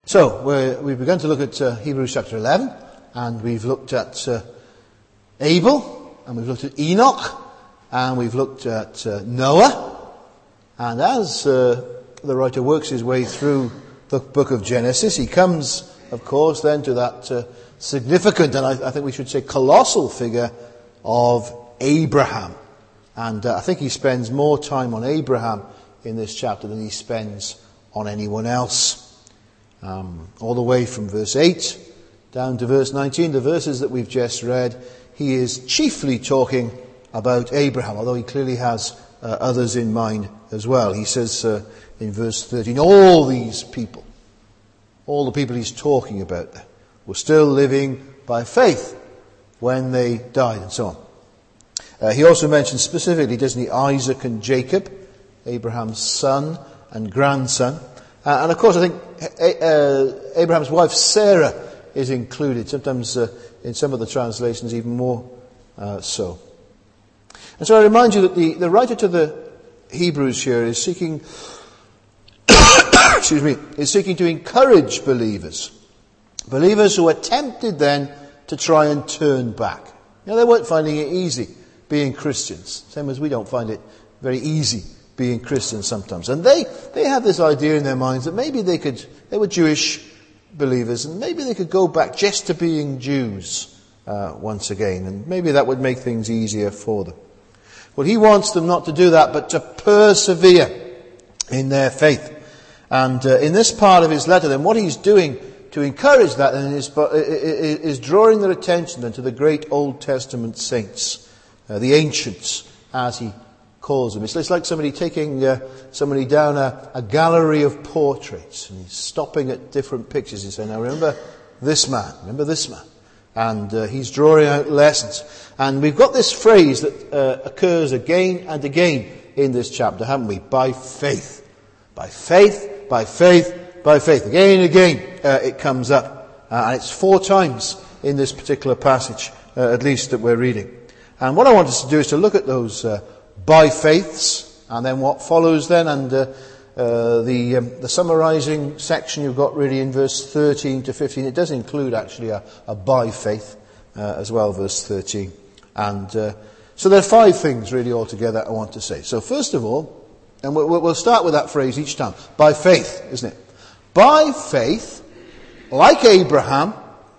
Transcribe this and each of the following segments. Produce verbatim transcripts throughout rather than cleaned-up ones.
So, we're, we've begun to look at uh, Hebrews chapter eleven, and we've looked at uh, Abel, and we've looked at Enoch, and we've looked at uh, Noah. And as uh, the writer works his way through the book of Genesis, he comes, of course, then to that uh, significant, and I, I think we should say colossal figure of Abraham. And uh, I think he spends more time on Abraham in this chapter than he spends on anyone else. Um, all the way from verse eight down to verse nineteen, the verses that we've just read, he is chiefly talking about Abraham, although he clearly has uh, others in mind as well. He says uh, in verse thirteen, all these people, all the people he's talking about there, were still living by faith when they died, and so on. Uh, he also mentions specifically, doesn't he, Isaac and Jacob, Abraham's son and grandson. Uh, and of course, I think uh, Abraham's wife Sarah is included, sometimes uh, in some of the translations even more uh, so. And so I remind you that the, the writer to the Hebrews here is seeking, excuse me, is seeking to encourage believers, believers who are tempted then to try and turn back. You know, they weren't finding it easy being Christians, same as we don't find it very easy being Christians sometimes. And they, they have this idea in their minds that maybe they could, they were Jewish believers, and maybe they could go back just to being Jews uh, once again, and maybe that would make things easier for them. Well, he wants them not to do that, but to persevere in their faith. And uh, in this part of his letter, then, what he's doing to encourage that then is, is drawing their attention then to the great Old Testament saints, uh, the ancients, as he calls them. It's, it's like somebody taking uh, somebody down a, a gallery of portraits, and he's stopping at different pictures. He's saying, now remember this man, remember this man. And uh, he's drawing out lessons. And we've got this phrase that uh, occurs again and again in this chapter, haven't we? By faith. By faith, by faith, by faith. Again and again uh, it comes up. Uh, and it's four times in this particular passage, uh, at least, that we're reading. And what I want us to do is to look at those uh, by faiths, and then what follows then, and uh, uh, the um, the summarising section you've got really in verse thirteen to fifteen. It does include actually a, a by faith uh, as well, verse thirteen. And uh, so there are five things really altogether I want to say. So first of all, and we'll, we'll start with that phrase each time, by faith, isn't it? By faith, like Abraham,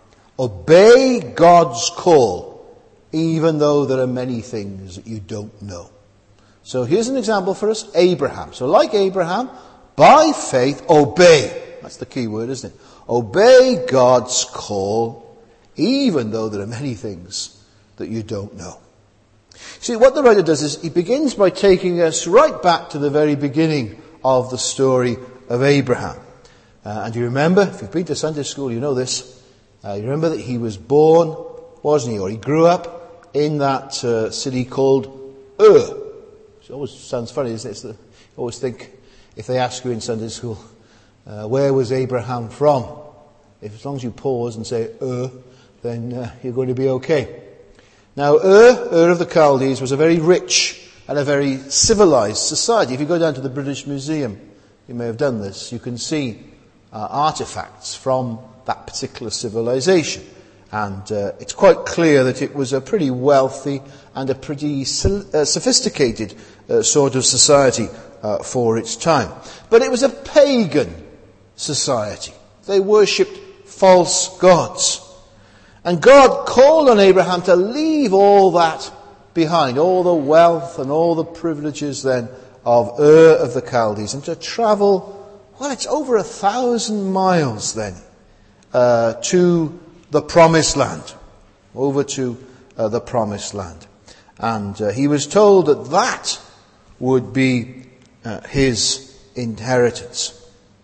obey God's call, even though there are many things that you don't know. So here's an example for us, Abraham. So like Abraham, by faith, obey. That's the key word, isn't it? Obey God's call, even though there are many things that you don't know. See, what the writer does is he begins by taking us right back to the very beginning of the story of Abraham. Uh, and you remember, if you've been to Sunday school, you know this. Uh, you remember that he was born, wasn't he? Or he grew up in that uh, city called Ur. It always sounds funny, isn't it? It's the, you always think, if they ask you in Sunday school, uh, where was Abraham from? If as long as you pause and say Ur, then uh, you're going to be okay. Now, Ur, Ur of the Chaldees, was a very rich and a very civilized society. If you go down to the British Museum, you may have done this, you can see uh, artifacts from that particular civilization. And uh, it's quite clear that it was a pretty wealthy and a pretty uh, sophisticated uh, sort of society uh, for its time. But it was a pagan society. They worshipped false gods. And God called on Abraham to leave all that behind, all the wealth and all the privileges then of Ur of the Chaldees, and to travel, well, it's over a thousand miles then, uh, to the Promised Land, over to uh, the Promised Land. And uh, he was told that that would be uh, his inheritance.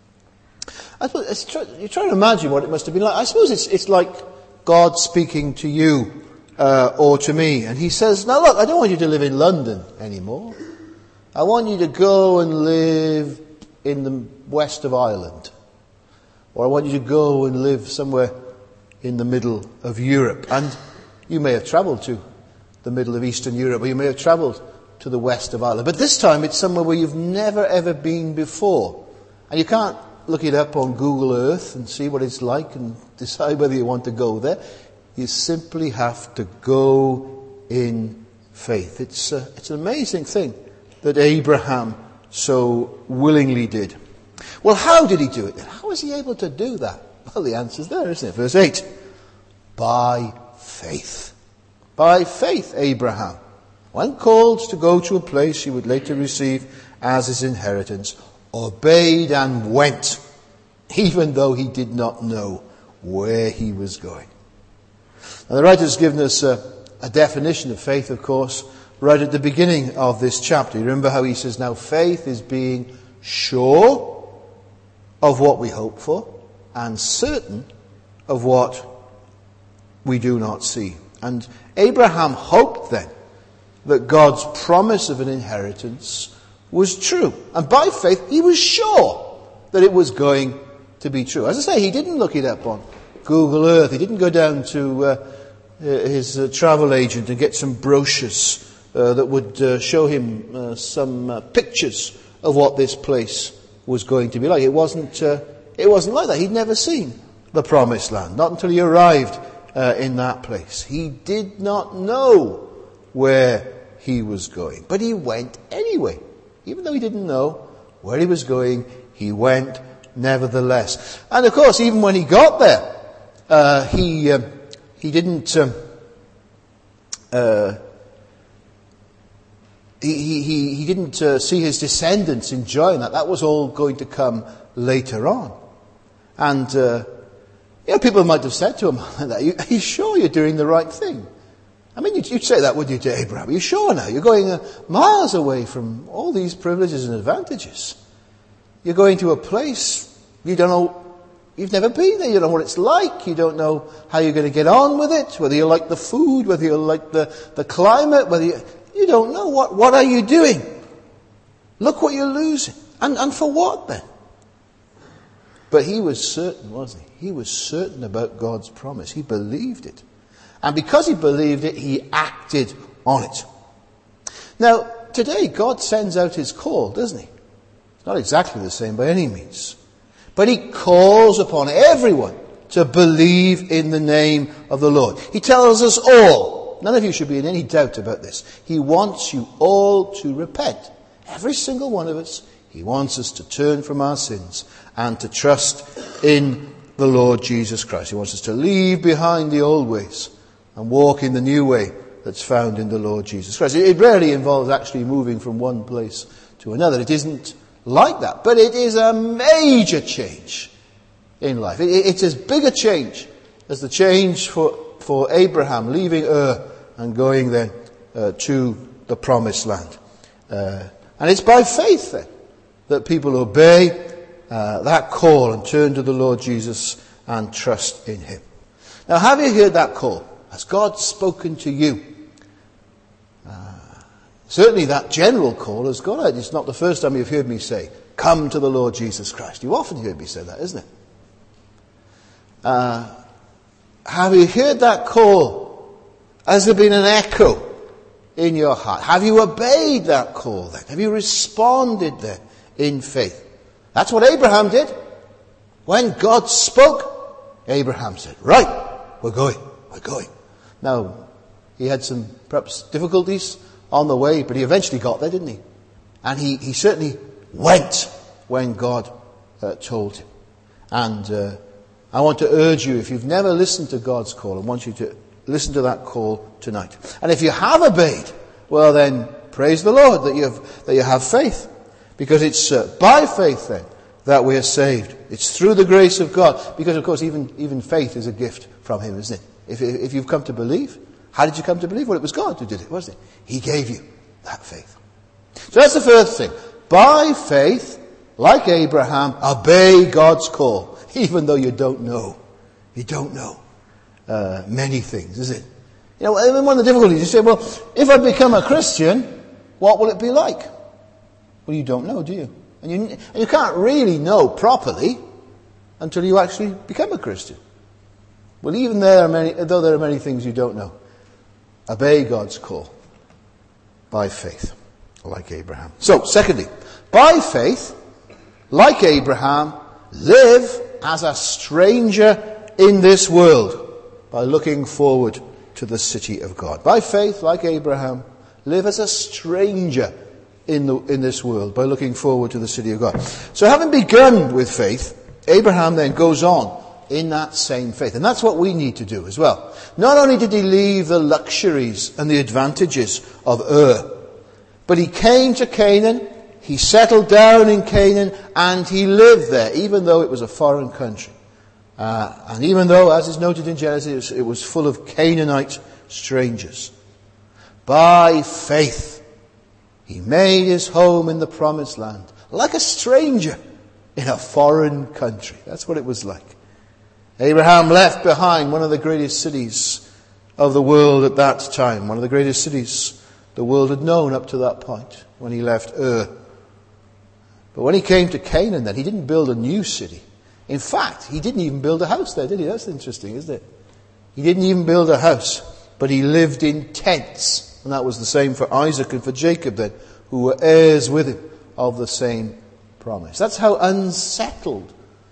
I suppose it's try, you try to imagine what it must have been like. I suppose it's, it's like God speaking to you uh, or to me. And he says, now look, I don't want you to live in London anymore. I want you to go and live in the west of Ireland. Or I want you to go and live somewhere in the middle of Europe. And you may have travelled to the middle of Eastern Europe, or you may have travelled to the west of Ireland. But this time it's somewhere where you've never ever been before. And you can't look it up on Google Earth and see what it's like and decide whether you want to go there. You simply have to go in faith. It's, uh, it's an amazing thing that Abraham so willingly did. Well, how did he do it? How was he able to do that? Well, the answer's there, isn't it? Verse eight. By faith. By faith, Abraham, when called to go to a place he would later receive as his inheritance, obeyed and went, even though he did not know where he was going. Now, the writer's given us a, a definition of faith, of course, right at the beginning of this chapter. You remember how he says, now faith is being sure of what we hope for and certain of what we do not see. And Abraham hoped then that God's promise of an inheritance was true. And by faith, he was sure that it was going to be true. As I say, he didn't look it up on Google Earth. He didn't go down to uh, his uh, travel agent and get some brochures uh, that would uh, show him uh, some uh, pictures of what this place was going to be like. It wasn't, uh, it wasn't like that. He'd never seen the promised land, not until he arrived uh, in that place. He did not know where he was going, but he went anyway. Even though he didn't know where he was going, he went nevertheless. And of course, even when he got there, uh, he uh, he didn't um, uh, he he he didn't uh, see his descendants enjoying that. That was all going to come later on. And uh, you know, people might have said to him, "Are you, are you sure you're doing the right thing?" I mean, you'd, you'd say that, wouldn't you, to Abraham? Are you sure now? You're going uh, miles away from all these privileges and advantages. You're going to a place you don't know, you've never been there, you don't know what it's like, you don't know how you're going to get on with it, whether you like the food, whether you like the, the climate, whether you, you don't know. What, what are you doing? Look what you're losing. And, and for what then? But he was certain, wasn't he? He was certain about God's promise. He believed it. And because he believed it, he acted on it. Now, today, God sends out his call, doesn't he? It's not exactly the same by any means. But he calls upon everyone to believe in the name of the Lord. He tells us all, none of you should be in any doubt about this, he wants you all to repent. Every single one of us. He wants us to turn from our sins and to trust in the Lord Jesus Christ. He wants us to leave behind the old ways and walk in the new way that's found in the Lord Jesus Christ. It rarely involves actually moving from one place to another. It isn't like that. But it is a major change in life. It's as big a change as the change for, for Abraham leaving Ur and going then uh, to the promised land. Uh, and it's by faith then that people obey uh, that call and turn to the Lord Jesus and trust in him. Now, have you heard that call? Has God spoken to you? Uh, certainly that general call has gone out. It's not the first time you've heard me say, come to the Lord Jesus Christ. You often heard me say that, isn't it? Uh, have you heard that call? Has there been an echo in your heart? Have you obeyed that call then? Have you responded then in faith? That's what Abraham did. When God spoke, Abraham said, right, we're going, we're going. Now, he had some perhaps difficulties on the way, but he eventually got there, didn't he? And he, he certainly went when God uh, told him. And uh, I want to urge you, if you've never listened to God's call, I want you to listen to that call tonight. And if you have obeyed, well then, praise the Lord that you have, that you have faith. Because it's uh, by faith then that we are saved. It's through the grace of God. Because of course even, even faith is a gift from him, isn't it? If, if you've come to believe, how did you come to believe? Well, it was God who did it, wasn't it? He gave you that faith. So that's the first thing. By faith, like Abraham, obey God's call. Even though you don't know. You don't know uh, many things, is it? You know, one of the difficulties, you say, well, if I become a Christian, what will it be like? Well, you don't know, do you? And you, and you can't really know properly until you actually become a Christian. Well, even there are many, though there are many things you don't know, obey God's call by faith, like Abraham. So, secondly, by faith, like Abraham, live as a stranger in this world by looking forward to the city of God. By faith, like Abraham, live as a stranger in the, in this world by looking forward to the city of God. So having begun with faith, Abraham then goes on in that same faith. And that's what we need to do as well. Not only did he leave the luxuries and the advantages of Ur, but he came to Canaan, he settled down in Canaan, and he lived there, even though it was a foreign country. Uh, and even though, as is noted in Genesis, it was, it was full of Canaanite strangers. By faith, he made his home in the promised land, like a stranger in a foreign country. That's what it was like. Abraham left behind one of the greatest cities of the world at that time, one of the greatest cities the world had known up to that point, when he left Ur. But when he came to Canaan then, he didn't build a new city. In fact, he didn't even build a house there, did he? That's interesting, isn't it? He didn't even build a house, but he lived in tents. And that was the same for Isaac and for Jacob then, who were heirs with him of the same promise. That's how unsettled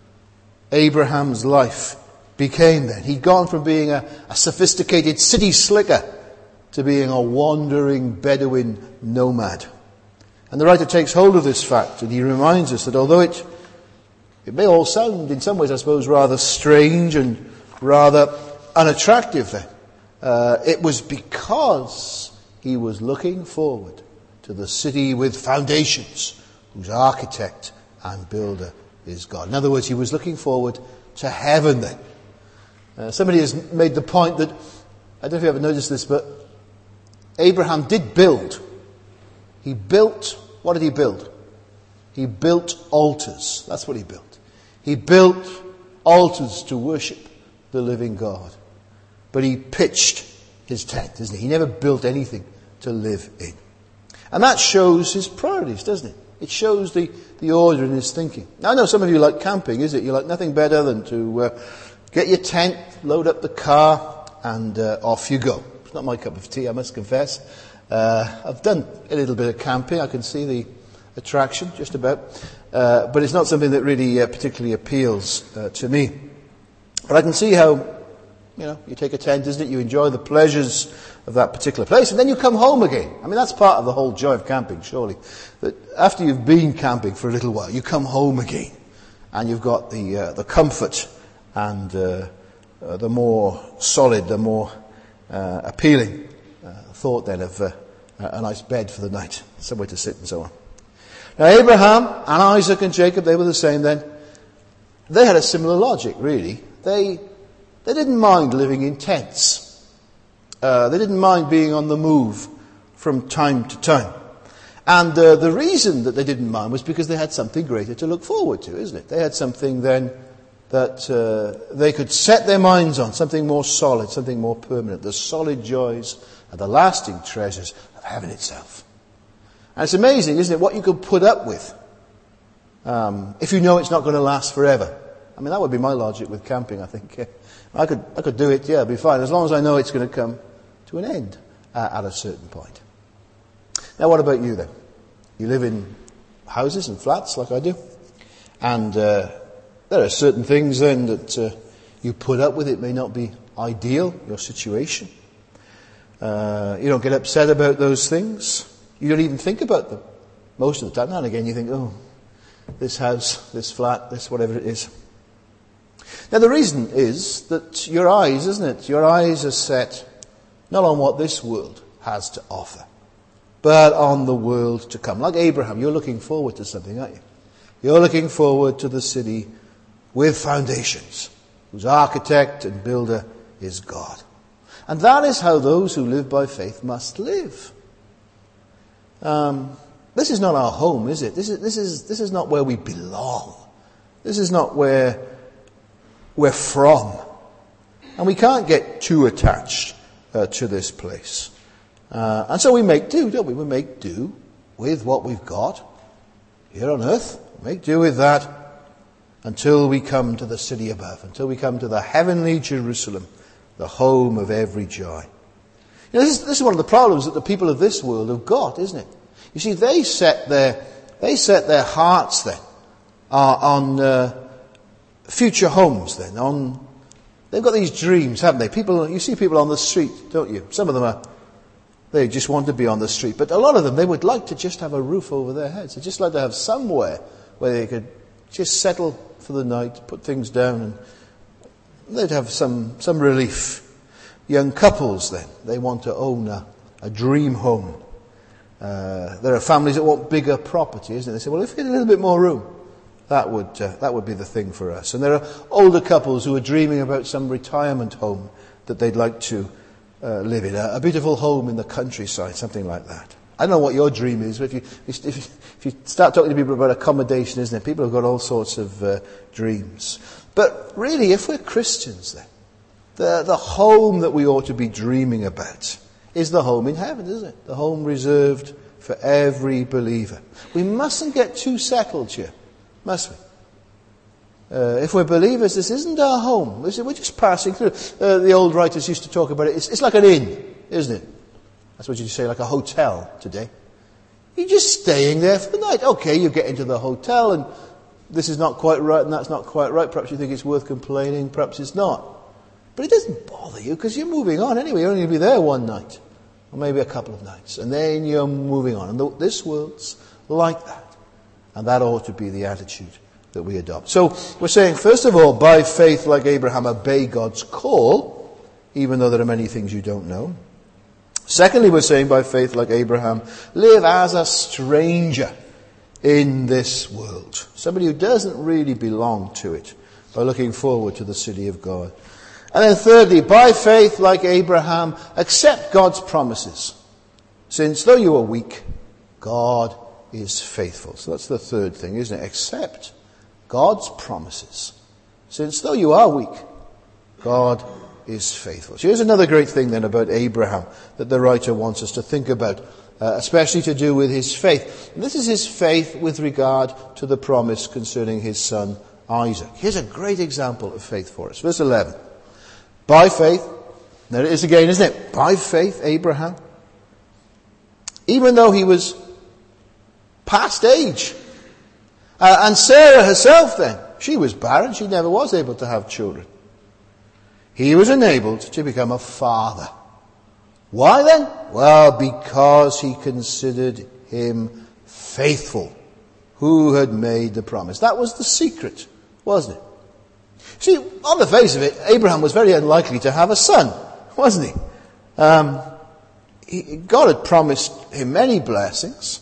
Abraham's life became then. He'd gone from being a, a sophisticated city slicker to being a wandering Bedouin nomad. And the writer takes hold of this fact, and he reminds us that although it it may all sound in some ways, I suppose, rather strange and rather unattractive then, uh, it was because he was looking forward to the city with foundations, whose architect and builder is God. In other words, he was looking forward to heaven then. Uh, somebody has made the point that, I don't know if you ever noticed this, but Abraham did build. He built, what did he build? He built altars. That's what he built. He built altars to worship the living God. But he pitched his tent, isn't he? He never built anything to live in. And that shows his priorities, doesn't it? It shows the, the order in his thinking. Now, I know some of you like camping, is it? You like nothing better than to uh, get your tent, load up the car, and uh, off you go. It's not my cup of tea, I must confess. Uh, I've done a little bit of camping. I can see the attraction, just about. Uh, but it's not something that really uh, particularly appeals uh, to me. But I can see how, you know, you take a tent, isn't it? You enjoy the pleasures of that particular place, and then you come home again. I mean, that's part of the whole joy of camping, surely. That after you've been camping for a little while, you come home again, and you've got the uh, the comfort and uh, uh, the more solid, the more uh, appealing uh, thought then of uh, a nice bed for the night, somewhere to sit and so on. Now, Abraham and Isaac and Jacob, they were the same then. They had a similar logic, really. They they didn't mind living in tents. Uh, they didn't mind being on the move from time to time. And uh, the reason that they didn't mind was because they had something greater to look forward to, isn't it? They had something then that uh, they could set their minds on, something more solid, something more permanent, the solid joys and the lasting treasures of heaven itself. And it's amazing, isn't it, what you could put up with um, if you know it's not going to last forever. I mean, that would be my logic with camping, I think. I could I could do it, yeah, it'd be fine, as long as I know it's going to come to an end uh, at a certain point. Now, what about you then? You live in houses and flats like I do. And uh, there are certain things then that uh, you put up with. It may not be ideal, your situation. Uh, you don't get upset about those things. You don't even think about them most of the time. Now and again you think, oh, this house, this flat, this whatever it is. Now the reason is that your eyes, isn't it? Your eyes are set not on what this world has to offer, but on the world to come. Like Abraham, you're looking forward to something, aren't you? You're looking forward to the city with foundations, whose architect and builder is God. And that is how those who live by faith must live. Um, this is not our home, is it? This is this is this is not where we belong. This is not where we're from, and we can't get too attached uh, to this place. Uh, and so we make do, don't we? We make do with what we've got here on earth. We make do with that until we come to the city above, until we come to the heavenly Jerusalem, the home of every joy. You know, this is, this is one of the problems that the people of this world have got, isn't it? You see, they set their they set their hearts then uh, on uh, future homes then. On, they've got these dreams, haven't they? People, you see people on the street, don't you? Some of them are, they just want to be on the street. But a lot of them, they would like to just have a roof over their heads. They'd just like to have somewhere where they could just settle for the night, put things down, and they'd have some, some relief. Young couples then, they want to own a, a dream home. Uh, there are families that want bigger property, isn't it? They say, well, if we had a little bit more room, that would uh, that would be the thing for us. And there are older couples who are dreaming about some retirement home that they'd like to uh, live in, a, a beautiful home in the countryside, something like that. I don't know what your dream is, but if you if you, if you start talking to people about accommodation, isn't it? People have got all sorts of uh, dreams. But really, if we're Christians, then the the home that we ought to be dreaming about is the home in heaven, isn't it? The home reserved for every believer. We mustn't get too settled here, must we? Uh, if we're believers, this isn't our home. We're just passing through. Uh, the old writers used to talk about it. It's, it's like an inn, isn't it? That's what you say, like a hotel today. You're just staying there for the night. Okay, you get into the hotel and this is not quite right and that's not quite right. Perhaps you think it's worth complaining. Perhaps it's not. But it doesn't bother you because you're moving on anyway. You're only going to be there one night. Or maybe a couple of nights. And then you're moving on. And this world's like that. And that ought to be the attitude that we adopt. So we're saying, first of all, by faith, like Abraham, obey God's call, even though there are many things you don't know. Secondly, we're saying, by faith, like Abraham, live as a stranger in this world. Somebody who doesn't really belong to it, by looking forward to the city of God. And then thirdly, by faith, like Abraham, accept God's promises. Since though you are weak, God is faithful. So that's the third thing, isn't it? Accept God's promises. Since though you are weak, God is faithful. So here's another great thing then about Abraham that the writer wants us to think about, uh, especially to do with his faith. And this is his faith with regard to the promise concerning his son Isaac. Here's a great example of faith for us. Verse eleven. By faith, there it is again, isn't it? By faith, Abraham, even though he was past age, uh, and Sarah herself then, she was barren, she never was able to have children. He was enabled to become a father. Why then? Well, because he considered him faithful, who had made the promise. That was the secret, wasn't it? See, on the face of it, Abraham was very unlikely to have a son, wasn't he? Um, he God had promised him many blessings.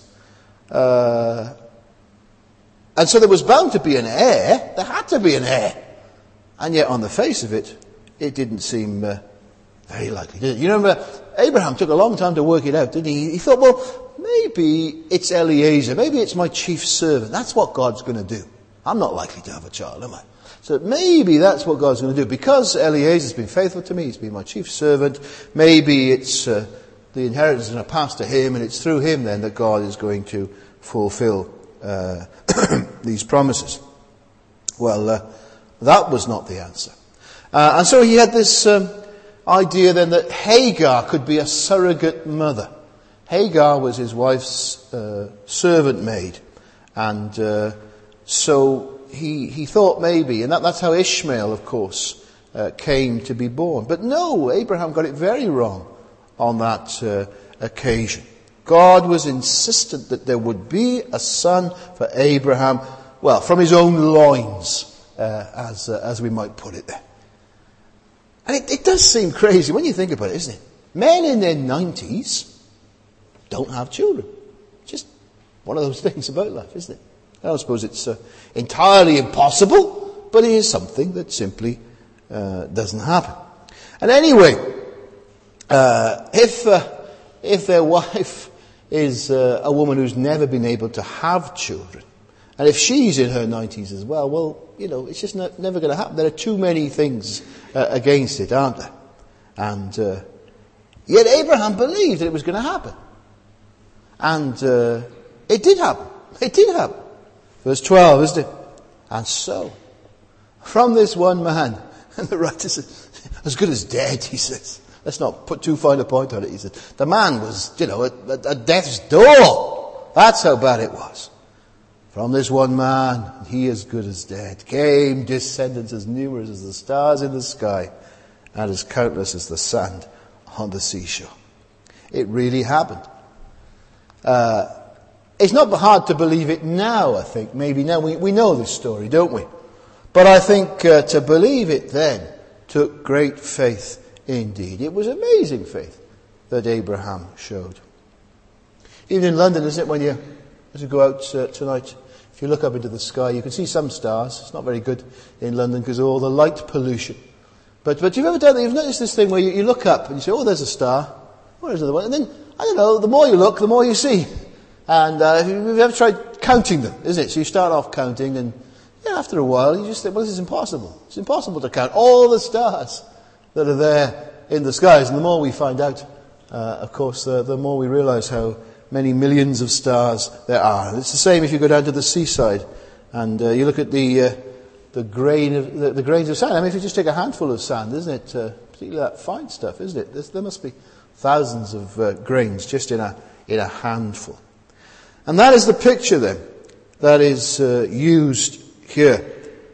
Uh, and so there was bound to be an heir. There had to be an heir. And yet on the face of it, it didn't seem uh, very likely, did it? You remember, Abraham took a long time to work it out, didn't he? He thought, well, maybe it's Eliezer. Maybe it's my chief servant. That's what God's going to do. I'm not likely to have a child, am I? So maybe that's what God's going to do. Because Eliezer's been faithful to me, he's been my chief servant, maybe it's uh, the inheritance is going to pass to him, and it's through him then that God is going to fulfill uh, these promises. Well, uh, that was not the answer. Uh, and so he had this um, idea then that Hagar could be a surrogate mother. Hagar was his wife's uh, servant maid. And uh, so he he thought maybe, and that, that's how Ishmael, of course, uh, came to be born. But no, Abraham got it very wrong on that uh, occasion. God was insistent that there would be a son for Abraham, well, from his own loins, uh, as uh, as we might put it there. And it, it does seem crazy when you think about it, isn't it? Men in their nineties don't have children. Just one of those things about life, isn't it? I don't suppose it's uh, entirely impossible, but it is something that simply uh, doesn't happen. And anyway, uh, if uh, if their wife is uh, a woman who's never been able to have children, and if she's in her nineties as well, well, you know, it's just not, never going to happen. There are too many things uh, against it, aren't there? And uh, yet Abraham believed that it was going to happen. And uh, it did happen. It did happen. Verse twelve, isn't it? And so, from this one man, and the writer says, as good as dead, he says. Let's not put too fine a point on it, he said. The man was, you know, at, at death's door. That's how bad it was. From this one man, he as good as dead, came descendants as numerous as the stars in the sky and as countless as the sand on the seashore. It really happened. Uh, it's not hard to believe it now, I think. Maybe now we, we know this story, don't we? But I think uh, to believe it then took great faith indeed. It was amazing faith that Abraham showed. Even in London, isn't it, when you, as you go out uh, tonight, if you look up into the sky, you can see some stars. It's not very good in London because of all the light pollution. But but you've ever done that? You've noticed this thing where you, you look up and you say, oh, there's a star. Oh, there's another one. And then, I don't know, the more you look, the more you see. And uh, you've ever tried counting them, isn't it? So you start off counting and yeah, after a while you just think, well, this is impossible. It's impossible to count all the stars that are there in the skies. And the more we find out, uh, of course, the, the more we realize how many millions of stars there are. And it's the same if you go down to the seaside and uh, you look at the uh, the grain of the, the grains of sand. I mean, if you just take a handful of sand, isn't it? Uh, particularly that fine stuff, isn't it? There's, there must be thousands of uh, grains just in a in a handful. And that is the picture then that is uh, used here.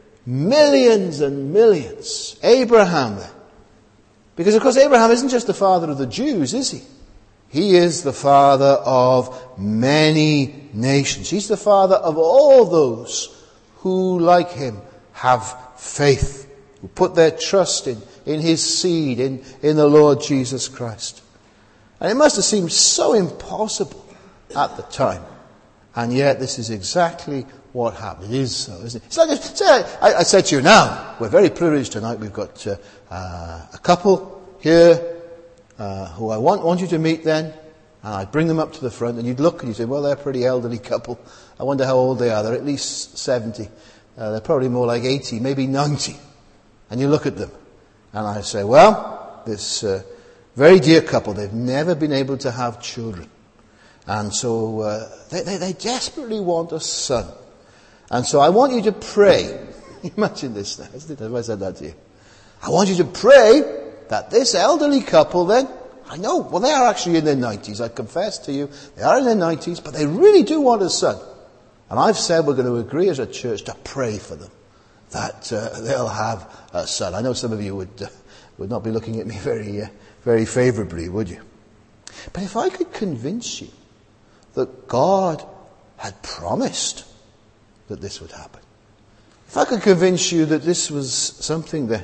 Millions and millions. Abraham then. Because of course Abraham isn't just the father of the Jews, is he? He is the father of many nations. He's the father of all those who, like him, have faith, who put their trust in, in his seed, in, in the Lord Jesus Christ. And it must have seemed so impossible at the time. And yet this is exactly what happened. It is so, isn't it? It's like, say, I, I said to you now, we're very privileged tonight. We've got uh, uh, a couple here uh, who I want, want you to meet then. And I bring them up to the front and you'd look and you'd say, well, they're a pretty elderly couple. I wonder how old they are. They're at least seventy. Uh, they're probably more like eighty, maybe ninety. And you look at them and I say, well, this uh, very dear couple, they've never been able to have children. And so uh, they, they, they desperately want a son. And so I want you to pray. Imagine this now, isn't it? Have I said that to you? I want you to pray that this elderly couple then, I know, well they are actually in their nineties, I confess to you, they are in their nineties, but they really do want a son. And I've said we're going to agree as a church to pray for them, that uh, they'll have a son. I know some of you would uh, would not be looking at me very, uh, very favourably, would you? But if I could convince you that God had promised that this would happen, if I could convince you that this was something that,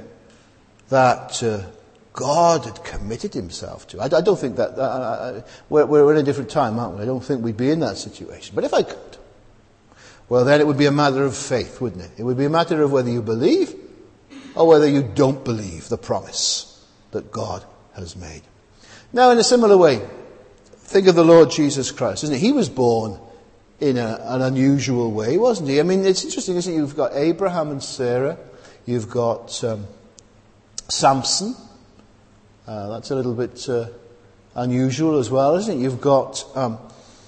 that uh, God had committed himself to, I, I don't think that, uh, we're, we're in a different time, aren't we? I don't think we'd be in that situation. But if I could, well then it would be a matter of faith, wouldn't it? It would be a matter of whether you believe or whether you don't believe the promise that God has made. Now in a similar way, think of the Lord Jesus Christ, isn't it? He was born in a, an unusual way, wasn't he? I mean, it's interesting, isn't it? You've got Abraham and Sarah. You've got um, Samson. Uh, that's a little bit uh, unusual as well, isn't it? You've got um,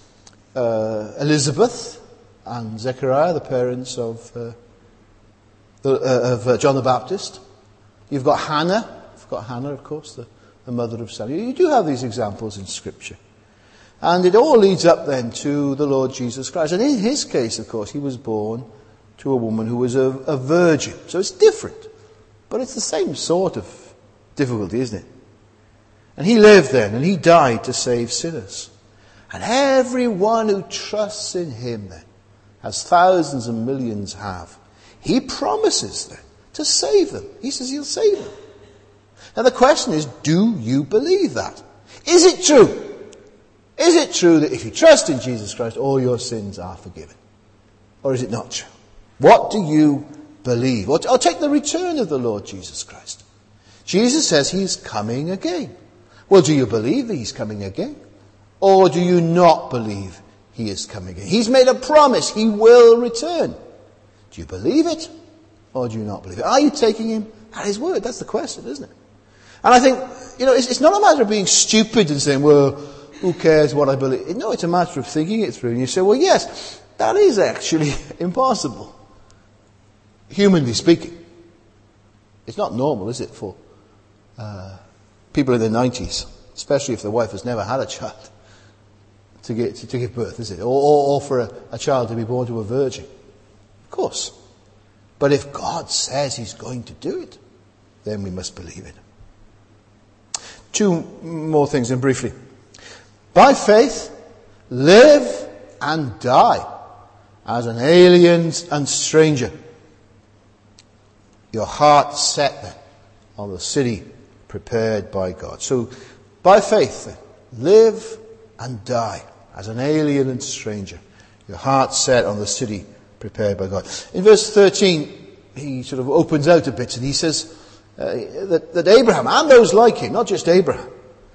uh, Elizabeth and Zechariah, the parents of, uh, the, uh, of uh, John the Baptist. You've got Hannah. You've got Hannah, of course, the, the mother of Samuel. You do have these examples in Scripture. And it all leads up then to the Lord Jesus Christ. And in his case, of course, he was born to a woman who was a, a virgin. So it's different. But it's the same sort of difficulty, isn't it? And he lived then, and he died to save sinners. And everyone who trusts in him then, as thousands and millions have, he promises then to save them. He says he'll save them. Now the question is, do you believe that? Is it true? Is it true that if you trust in Jesus Christ, all your sins are forgiven? Or is it not true? What do you believe? Or, or take the return of the Lord Jesus Christ. Jesus says he's coming again. Well, do you believe that he's coming again? Or do you not believe he is coming again? He's made a promise. He will return. Do you believe it? Or do you not believe it? Are you taking him at his word? That's the question, isn't it? And I think, you know, it's, it's not a matter of being stupid and saying, well, who cares what I believe? No, it's a matter of thinking it through. And you say, well, yes, that is actually impossible. Humanly speaking. It's not normal, is it, for uh, people in their nineties, especially if the wife has never had a child, to, get, to, to give birth, is it? Or, or, or for a, a child to be born to a virgin. Of course. But if God says he's going to do it, then we must believe it. Two more things then briefly. By faith, live and die as an alien and stranger. Your heart set then on the city prepared by God. So, by faith then, live and die as an alien and stranger. Your heart set on the city prepared by God. In verse thirteen, he sort of opens out a bit and he says uh, that, that Abraham and those like him, not just Abraham,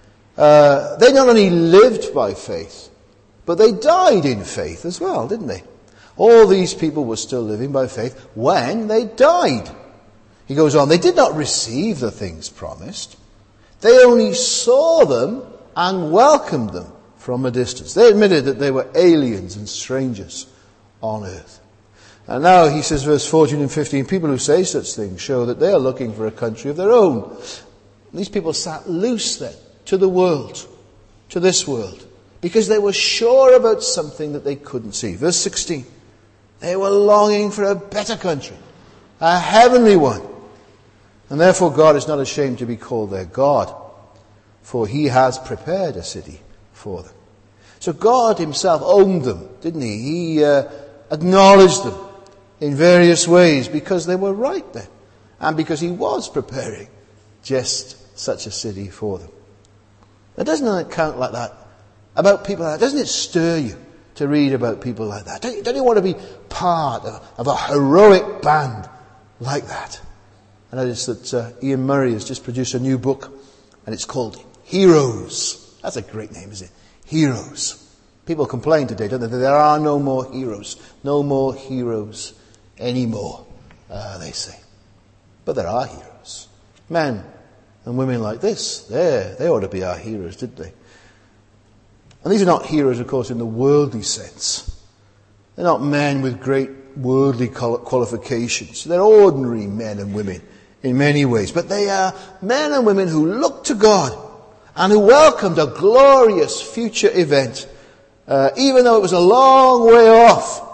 uh, they not only lived by faith, but they died in faith as well, didn't they? All these people were still living by faith when they died. He goes on, they did not receive the things promised. They only saw them and welcomed them from a distance. They admitted that they were aliens and strangers on earth. And now he says, verse fourteen and fifteen, people who say such things show that they are looking for a country of their own. These people sat loose then to the world, to this world, because they were sure about something that they couldn't see. Verse sixteen, they were longing for a better country, a heavenly one. And therefore God is not ashamed to be called their God, for he has prepared a city for them. So God himself owned them, didn't he? He uh, acknowledged them in various ways because they were right there, and because he was preparing just such a city for them. Now, doesn't an account like that, about people like that, doesn't it stir you to read about people like that? Don't you, don't you want to be part of, of a heroic band like that? I noticed that uh, Ian Murray has just produced a new book, and it's called Heroes. That's a great name, isn't it? Heroes. People complain today, don't they? That there are no more heroes. No more heroes anymore, uh, they say. But there are heroes. Men and women like this, they they ought to be our heroes, didn't they? And these are not heroes, of course, in the worldly sense. They're not men with great worldly qualifications. They're ordinary men and women in many ways. But they are men and women who looked to God and who welcomed a glorious future event, uh, even though it was a long way off,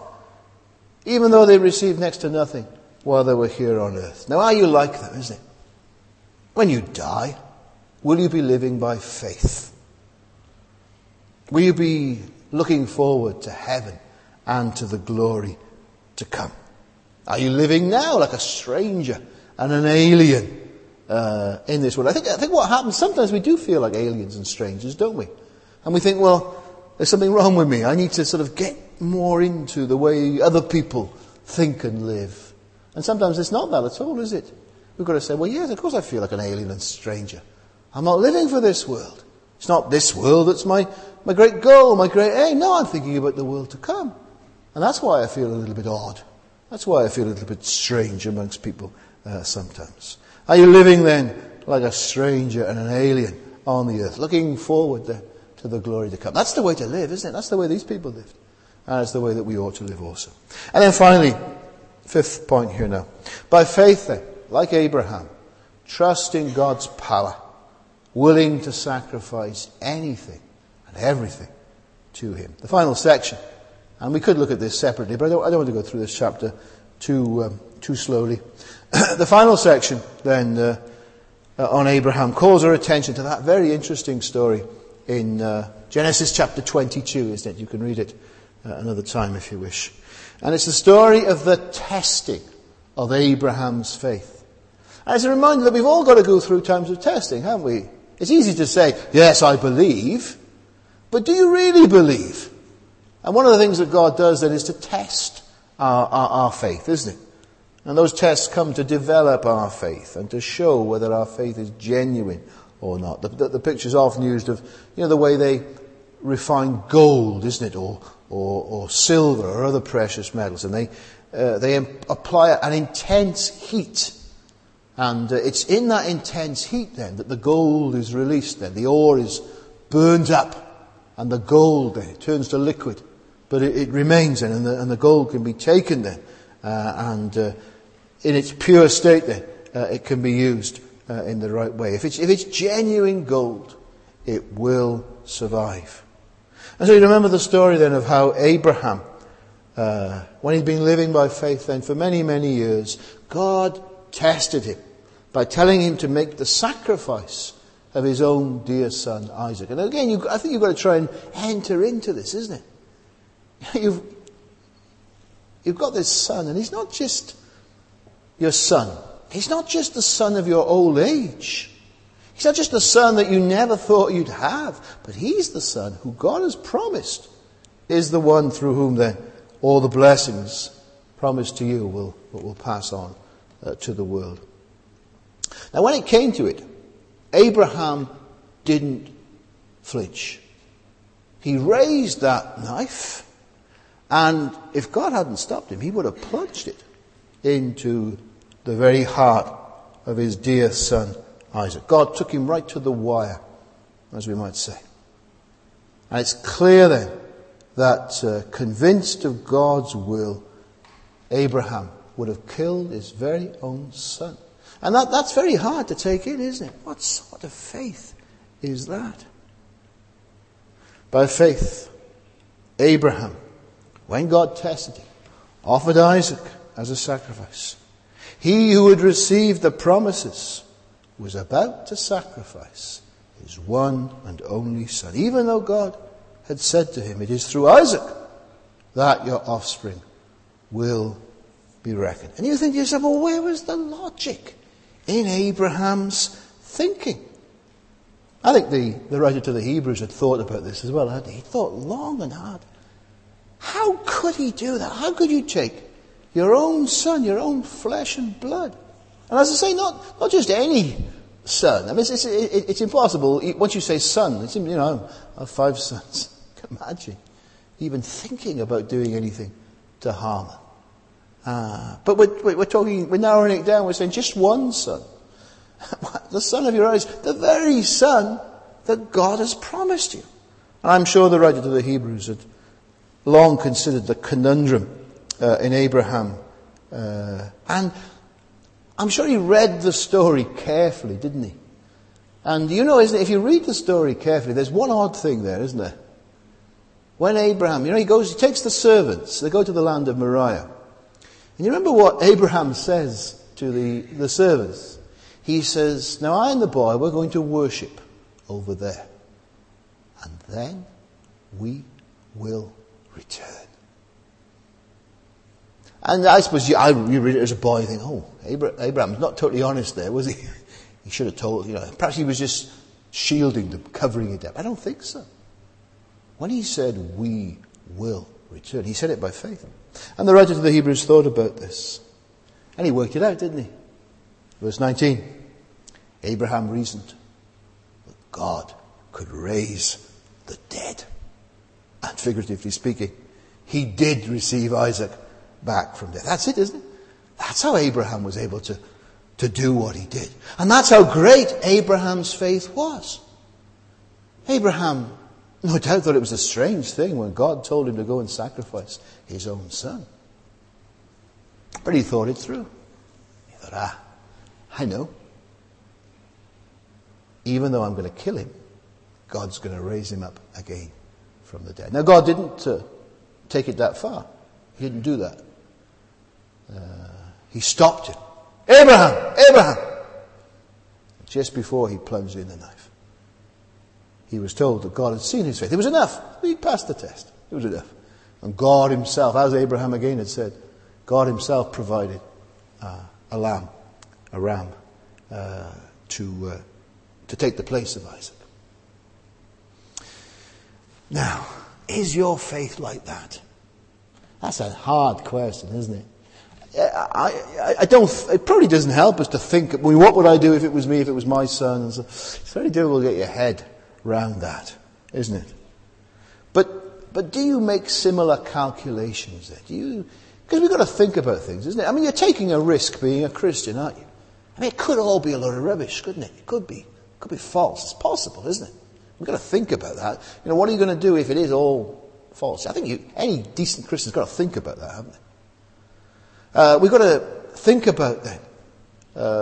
even though they received next to nothing while they were here on earth. Now, are you like them, isn't it? When you die, will you be living by faith? Will you be looking forward to heaven and to the glory to come? Are you living now like a stranger and an alien uh, in this world? I think, I think what happens, sometimes we do feel like aliens and strangers, don't we? And we think, well, there's something wrong with me. I need to sort of get more into the way other people think and live. And sometimes it's not that at all, is it? We've got to say, well, yes, of course I feel like an alien and stranger. I'm not living for this world. It's not this world that's my, my great goal, my great aim. No, I'm thinking about the world to come. And that's why I feel a little bit odd. That's why I feel a little bit strange amongst people uh, sometimes. Are you living then like a stranger and an alien on the earth, looking forward then to the glory to come? That's the way to live, isn't it? That's the way these people lived. And it's the way that we ought to live also. And then finally, fifth point here now. By faith then, like Abraham, trust in God's power, willing to sacrifice anything and everything to him. The final section, and we could look at this separately, but I don't, I don't want to go through this chapter too um, too slowly. The final section then uh, uh, on Abraham calls our attention to that very interesting story in uh, Genesis chapter twenty-two, isn't it? You can read it uh, another time if you wish. And it's the story of the testing of Abraham's faith. And it's a reminder that we've all got to go through times of testing, haven't we? It's easy to say, yes, I believe, but do you really believe? And one of the things that God does then is to test our, our, our faith, isn't it? And those tests come to develop our faith and to show whether our faith is genuine or not. The, the, the picture's often used of, you know, the way they refine gold, isn't it? Or, or, or silver or other precious metals. And they, uh, they apply an intense heat. And uh, it's in that intense heat then that the gold is released then. The ore is burned up and the gold then, it turns to liquid. But it, it remains then, and the, and the gold can be taken then. Uh, and uh, in its pure state then, uh, it can be used uh, in the right way. If it's, if it's genuine gold, it will survive. And so you remember the story then of how Abraham, uh, when he'd been living by faith then for many, many years, God tested him by telling him to make the sacrifice of his own dear son Isaac. And again, you, I think you've got to try and enter into this, isn't it? You've, you've got this son, and he's not just your son. He's not just the son of your old age. He's not just the son that you never thought you'd have, but he's the son who God has promised is the one through whom then all the blessings promised to you will, will pass on uh, to the world. Now when it came to it, Abraham didn't flinch. He raised that knife, and if God hadn't stopped him, he would have plunged it into the very heart of his dear son Isaac. God took him right to the wire, as we might say. And it's clear then that uh, convinced of God's will, Abraham would have killed his very own son. And that, that's very hard to take in, isn't it? What sort of faith is that? By faith, Abraham, when God tested him, offered Isaac as a sacrifice. He who had received the promises was about to sacrifice his one and only son, even though God had said to him, it is through Isaac that your offspring will be reckoned. And you think to yourself, well, where was the logic in Abraham's thinking? I think the, the writer to the Hebrews had thought about this as well, hadn't he? He thought long and hard. How could he do that? How could you take your own son, your own flesh and blood? And as I say, not, not just any son. I mean, it's, it's, it's impossible. Once you say son, it's, you know, I have five sons. Imagine even thinking about doing anything to harm them. Uh, but we're, we're talking, we're narrowing it down. We're saying just one son. The son of your eyes. The very son that God has promised you. And I'm sure the writer to the Hebrews had long considered the conundrum uh, in Abraham. Uh, and I'm sure he read the story carefully, didn't he? And you know, isn't it, if you read the story carefully, there's one odd thing there, isn't there? When Abraham, you know, he goes, he takes the servants, they go to the land of Moriah. And you remember what Abraham says to the, the servants? He says, now I and the boy, we're going to worship over there. And then we will return. And I suppose you, I, you read it as a boy and think, oh, Abraham's not totally honest there, was he? He should have told, you know, perhaps he was just shielding them, covering it up. I don't think so. When he said, we will return, he said it by faith. And the writer to the Hebrews thought about this. And he worked it out, didn't he? Verse nineteen. Abraham reasoned that God could raise the dead. And figuratively speaking, he did receive Isaac back from death. That's it, isn't it? That's how Abraham was able to, to do what he did. And that's how great Abraham's faith was. Abraham, no doubt, thought it was a strange thing when God told him to go and sacrifice his own son. But he thought it through. He thought, ah, I know. Even though I'm going to kill him, God's going to raise him up again from the dead. Now, God didn't uh, take it that far. He didn't do that. Uh, he stopped him. Abraham! Abraham! Just before he plunged in the knife. He was told that God had seen his faith. It was enough. He passed the test. It was enough. And God himself, as Abraham again had said, God himself provided uh, a lamb, a ram, uh, to uh, to take the place of Isaac. Now, is your faith like that? That's a hard question, isn't it? I, I, I don't. It probably doesn't help us to think, well, what would I do if it was me, if it was my son? And so, it's very difficult to get your head round that, isn't it? But but do you make similar calculations there? Do you? Because we've got to think about things, isn't it? I mean, you're taking a risk being a Christian, aren't you? I mean, it could all be a load of rubbish, couldn't it? It could be. It could be false. It's possible, isn't it? We've got to think about that. You know, what are you going to do if it is all false? I think you, any decent Christian's got to think about that, haven't they? Uh, we've got to think about then uh,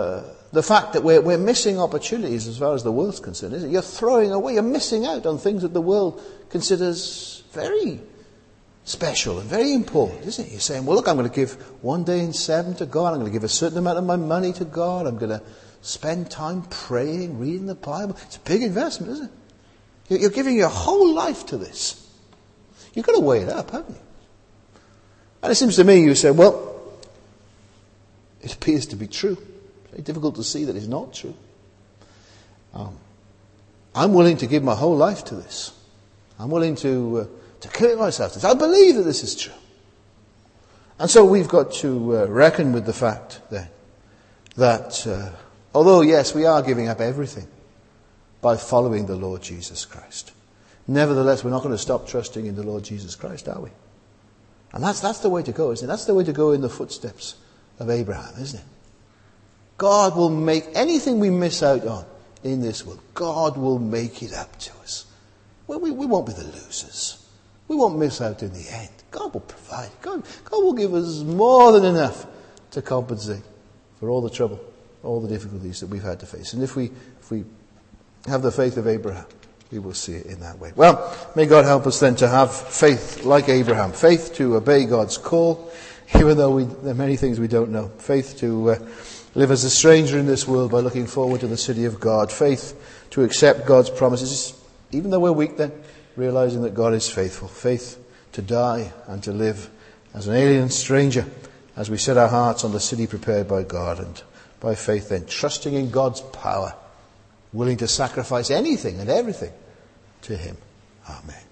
the fact that we're, we're missing opportunities as far as the world's concerned, isn't it? You're throwing away, you're missing out on things that the world considers very special and very important, isn't it? You're saying, well, look, I'm going to give one day in seven to God. I'm going to give a certain amount of my money to God. I'm going to spend time praying, reading the Bible. It's a big investment, isn't it? You're giving your whole life to this. You've got to weigh it up, haven't you? And it seems to me you say, well, it appears to be true. It's very difficult to see that it's not true. Um, I'm willing to give my whole life to this. I'm willing to... Uh, to commit myself to this. I believe that this is true. And so we've got to uh, reckon with the fact then that uh, although, yes, we are giving up everything by following the Lord Jesus Christ, nevertheless, we're not going to stop trusting in the Lord Jesus Christ, are we? And that's, that's the way to go, isn't it? That's the way to go in the footsteps of Abraham, isn't it? God will make anything we miss out on in this world, God will make it up to us. Well, we, we won't be the losers. We won't miss out in the end. God will provide. God, God will give us more than enough to compensate for all the trouble, all the difficulties that we've had to face. And if we, if we have the faith of Abraham, we will see it in that way. Well, may God help us then to have faith like Abraham. Faith to obey God's call, even though we, there are many things we don't know. Faith to uh, live as a stranger in this world by looking forward to the city of God. Faith to accept God's promises, even though we're weak then, realizing that God is faithful. Faith to die and to live as an alien stranger as we set our hearts on the city prepared by God, and by faith then trusting in God's power, willing to sacrifice anything and everything to Him. Amen.